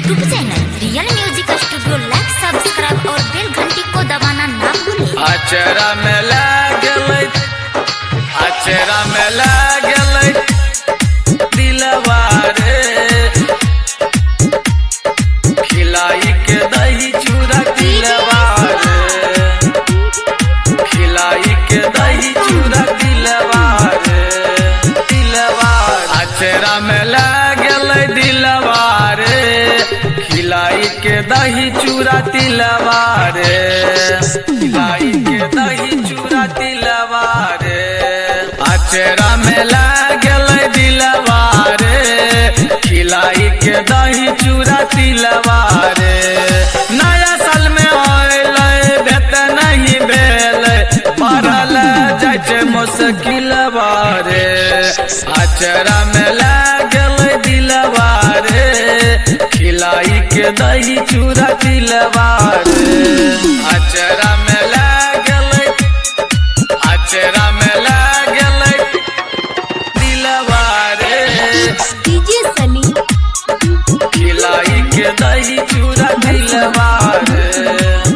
YouTube channel real music studio like subscribe और bell घंटी को दबाना ना भूलें। अचरा में लागल अचरा में लागल दिलवा रे खिलाई के दही चूड़ा दिलवा रे खिलाई के दही चूड़ा दिलवा रे दिलवा अचरा में लागल दिलवा रे खिलाई के दही चूड़ा दिलवा रे खिलाई के दही चूड़ा दिलवा रे अचरा में लागल दिलवा रे खिलाई के दही चूड़ा दिलवा रे नया साल में आयल भेट नहीं भेल पड़ल जाय मुश्किल रे अचरा में लागल दिलवा रे खिलाई के दही चूड़ा दिलवा रे अचरा में लागल अचरा में लागल दिलवा रे डीजे सनी खिलाई के दही चूड़ा दिलवा रे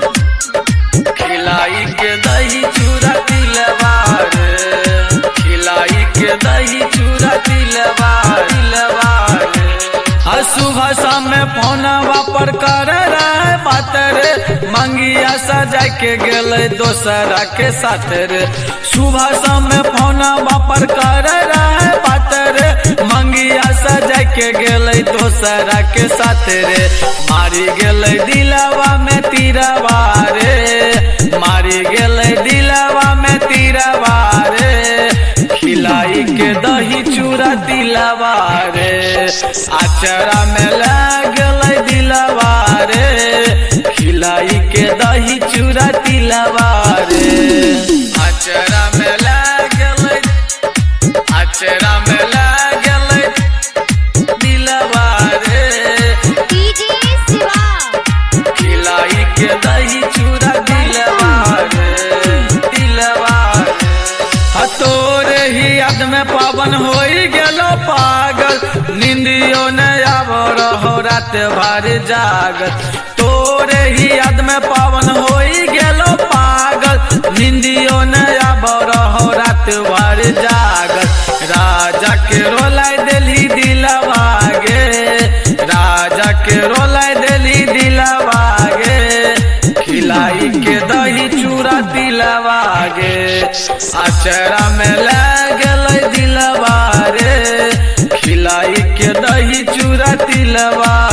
खिलाई के दही चूड़ा दिलवा रे खिलाई के दही चूड़ा दिलवा दिलवा रे सुबह शाम में फोनवा पर कर रहे बात रे मंगिया सजा के गेल दोसरा के साथ रे सुबह शाम में फोनवा पर कर रहे बात रे मंगिया सजा के गेल दोसरा के साथ रे मारी गेल दिलवा में तीरवा रे मारी गेल दिलवा में तीरवा रे खिलाई के दही चूड़ा दिलवा रे अचरा में लागल दिलवा रे खिलाई के दही चूड़ा दिलवा रे अचरा में लागल अचरा में लागल दिलवा रे डीजे शिवा खिलाई के दही चूड़ा दिलवा रे दिलवा रे तोरे ही याद में पावन होई गेलो पागल निंदियो न आव रहो रात भर जागल तोरे ही याद में पावन होई गेलो पागल निंदियो न आव रहो रात भर जागल राजा के रोलाई दिली दिलवा गे राजा के रोलाई दिली दिलवा गे खिलाई के दही चूड़ा दिलवा गे अचरा में लागल दिलवा रे खिलाई के दही चूड़ा दिलवा